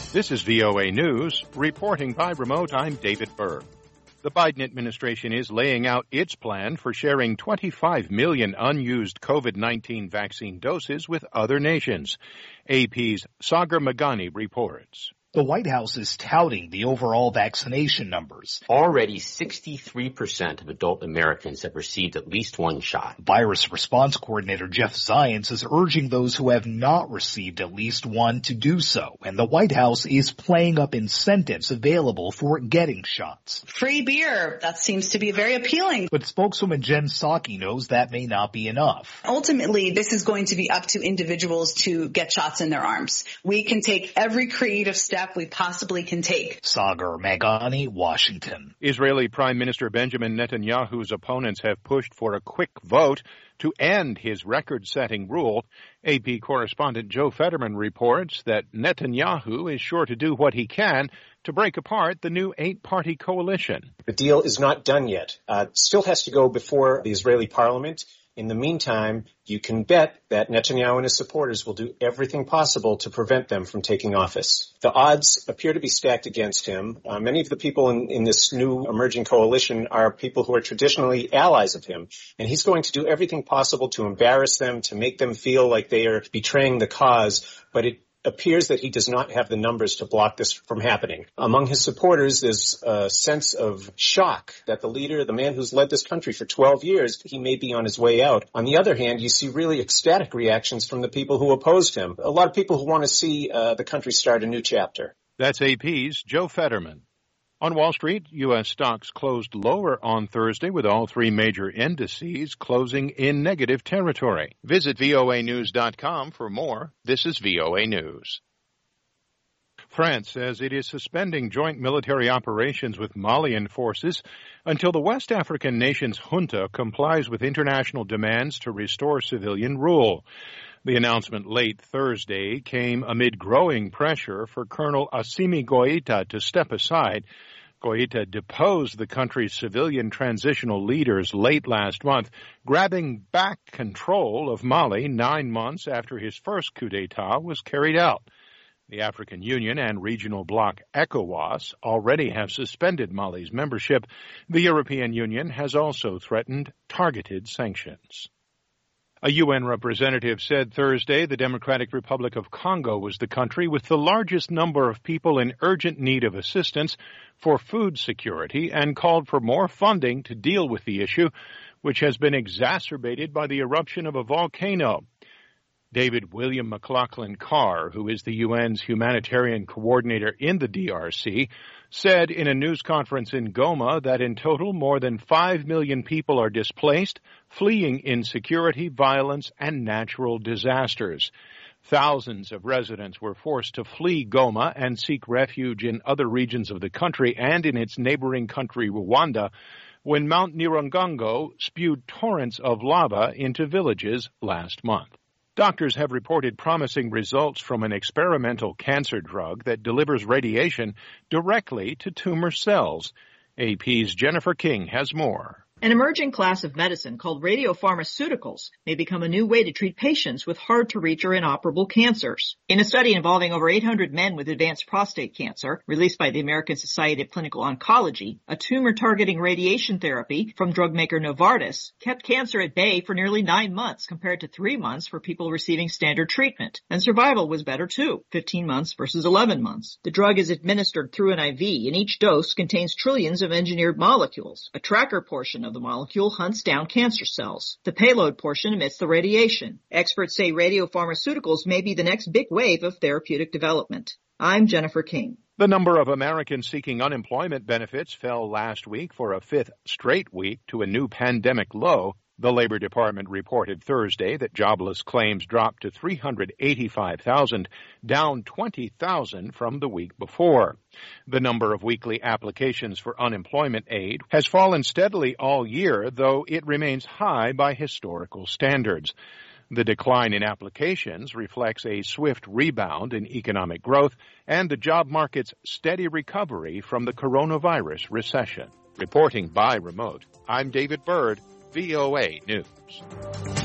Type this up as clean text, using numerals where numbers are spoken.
This is VOA News. Reporting by remote, I'm David Berg. The Biden administration is laying out its plan for sharing 25 million unused COVID-19 vaccine doses with other nations. AP's Sagar Meghani reports. The White House is touting the overall vaccination numbers. Already 63% of adult Americans have received at least one shot. Virus response coordinator Jeff Zients is urging those who have not received at least one to do so, and the White House is playing up incentives available for getting shots. Free beer, that seems to be very appealing. But spokeswoman Jen Psaki knows that may not be enough. Ultimately, this is going to be up to individuals to get shots in their arms. We can take every creative step we possibly can take. Sagar Meghani, Washington. Israeli Prime Minister Benjamin Netanyahu's opponents have pushed for a quick vote to end his record-setting rule. AP correspondent Joe Fetterman reports that Netanyahu is sure to do what he can to break apart the new 8-party coalition. The deal is not done yet. It still has to go before the Israeli parliament. In the meantime, you can bet that Netanyahu and his supporters will do everything possible to prevent them from taking office. The odds appear to be stacked against him. Many of the people in this new emerging coalition are people who are traditionally allies of him, and he's going to do everything possible to embarrass them, to make them feel like they are betraying the cause, but it appears that he does not have the numbers to block this from happening. Among his supporters, there's a sense of shock that the leader, the man who's led this country for 12 years, he may be on his way out. On the other hand, you see really ecstatic reactions from the people who opposed him. A lot of people who want to see the country start a new chapter. That's AP's Joe Fetterman. On Wall Street, U.S. stocks closed lower on Thursday with all three major indices closing in negative territory. Visit voanews.com for more. This is VOA News. France says it is suspending joint military operations with Malian forces until the West African nation's junta complies with international demands to restore civilian rule. The announcement late Thursday came amid growing pressure for Colonel Assimi Goïta to step aside. Goïta deposed the country's civilian transitional leaders late last month, grabbing back control of Mali 9 months after his first coup d'etat was carried out. The African Union and regional bloc ECOWAS already have suspended Mali's membership. The European Union has also threatened targeted sanctions. A UN representative said Thursday the Democratic Republic of Congo was the country with the largest number of people in urgent need of assistance for food security and called for more funding to deal with the issue, which has been exacerbated by the eruption of a volcano. David William McLaughlin Carr, who is the UN's humanitarian coordinator in the DRC, said in a news conference in Goma that in total more than 5 million people are displaced, fleeing insecurity, violence, and natural disasters. Thousands of residents were forced to flee Goma and seek refuge in other regions of the country and in its neighboring country, Rwanda, when Mount Nyiragongo spewed torrents of lava into villages last month. Doctors have reported promising results from an experimental cancer drug that delivers radiation directly to tumor cells. AP's Jennifer King has more. An emerging class of medicine called radiopharmaceuticals may become a new way to treat patients with hard-to-reach or inoperable cancers. In a study involving over 800 men with advanced prostate cancer, released by the American Society of Clinical Oncology, a tumor-targeting radiation therapy from drug maker Novartis kept cancer at bay for nearly 9 months compared to 3 months for people receiving standard treatment. And survival was better too, 15 months versus 11 months. The drug is administered through an IV, and each dose contains trillions of engineered molecules. A tracker portion of the molecule hunts down cancer cells. The payload portion emits the radiation. Experts say radiopharmaceuticals may be the next big wave of therapeutic development. I'm Jennifer King. The number of Americans seeking unemployment benefits fell last week for a fifth straight week to a new pandemic low. The Labor Department reported Thursday that jobless claims dropped to 385,000, down 20,000 from the week before. The number of weekly applications for unemployment aid has fallen steadily all year, though it remains high by historical standards. The decline in applications reflects a swift rebound in economic growth and the job market's steady recovery from the coronavirus recession. Reporting by remote, I'm David Byrd, VOA News.